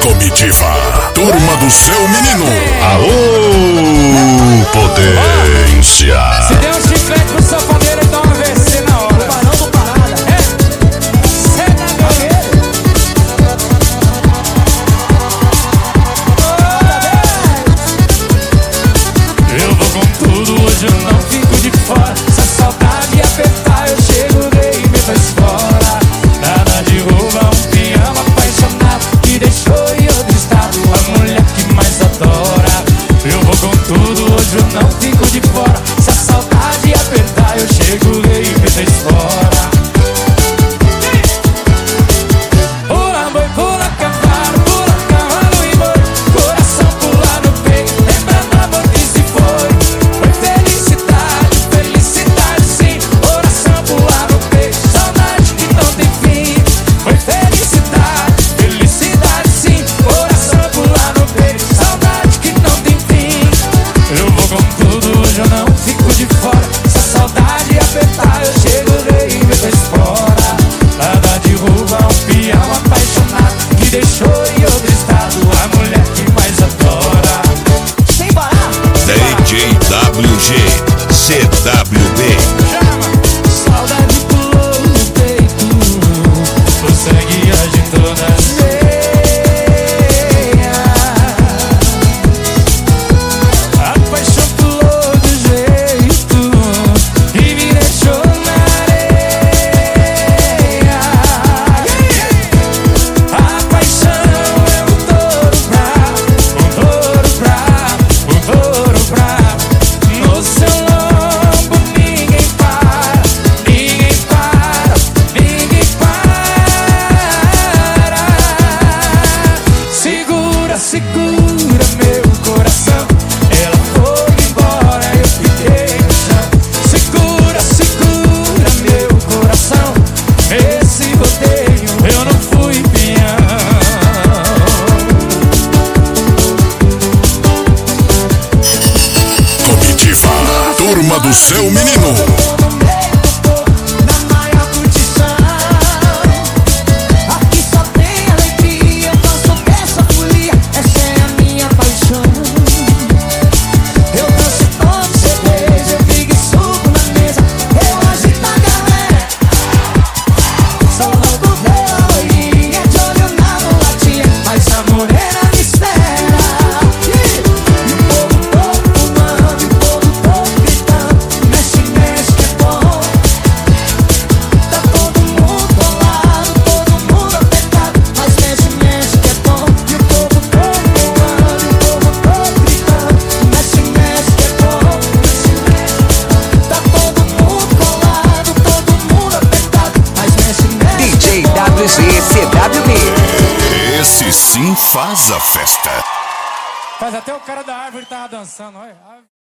Comitiva, turma do seu menino. Aô, potência. Se der um chiclete pro sanfoneiro, então uma VC na hora. Tubarão do Parada. Eu vou com tudo, hoje eu não fico de fora. Se a saudade apertar, eu chego e me faz fora. Nada de rouba, um piano apaixonado que deixou em outro estado a mulher que mais adora. Eu vou com tudo, hoje eu não fico de fora. Se a saudade apertar, eu chego e me faz fora. Pula boi, pula cavalo e boi. Coração pula no peito, lembrando amor que se foi. Foi felicidade, felicidade sim. Coração pula no peito, saudade que não tem fim. Foi felicidade, felicidade sim. Coração pula no peito, saudade que não tem fim. Eu vou com tudo, hoje eu não fico de fora. Se a saudade apertar, eu chego e me fez fora. Nada de rouba, um peão apaixonado que deixou em outro estado a mulher que mais adora. Sem parar. DJ WG, CWB. Chama! Saudade pulou no peito, o sangue agitou nas veias. A paixão pulou do jeito e me deixou na areia. A paixão é um touro bravo. No seu lombo ninguém para. Segura meu coração. Ela foi embora, eu fiquei no chão. Segura meu coração. Esse rodeio eu não fui peão. Comitiva, turma do seu menino. Na maior curtição. Aqui só tem alegria. Eu danço dessa folia. Essa é a minha paixão. Eu danço todo cerveja. Eu fico e subo na mesa. Eu agito a galera. Sou louco pela loirinha. De olho na mulatinha. Mas a morena me espera. E o povo todo fumando. E o povo todo gritando. Mexe, mexe que é bom. Tá todo mundo colado, todo mundo apertado. Mas mexe, mexe que é bom. E o povo todo voando, e o povo todo gritando. Mexe, mexe que é bom. Tá todo mundo colado, todo mundo apertado. Mas mexe, mexe DJ que é bom. WG CWB. Esse sim faz a festa. Faz até o cara da árvore tava dançando, olha.